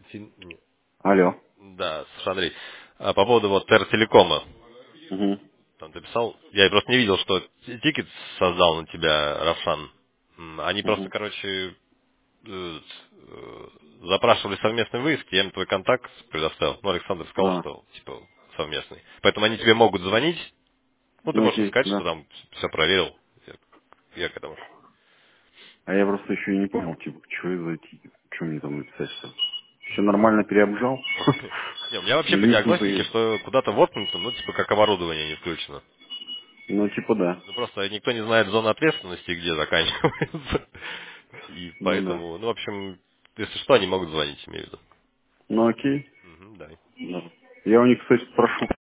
Алло. Да, слушай, Андрей, по поводу вот Тертелекома, Угу. там ты писал, я просто не видел, что тикет создал на тебя Равшан. Они просто, Угу. короче, запрашивали совместный выезд, я им твой контакт предоставил. Ну, Александр сказал, А, что, типа, совместный. Поэтому они тебе могут звонить, ну, ты ну можешь им окей, сказать, что да. там все проверил. Я к этому. А я просто еще и не понял, типа, что это за тикет? Что мне там написать-то? Все нормально переобжал? Не, у меня вообще по диагностике, Линкнутые. что куда-то воткнуто, ну, типа, как оборудование не включено. Ну, типа, да. Ну, просто никто не знает зону ответственности, где заканчивается. И Ну, да. поэтому, ну, в общем, если что, они могут звонить, имею в виду. Ну, окей. Мгм, да. Да. Я у них, кстати, спрошу,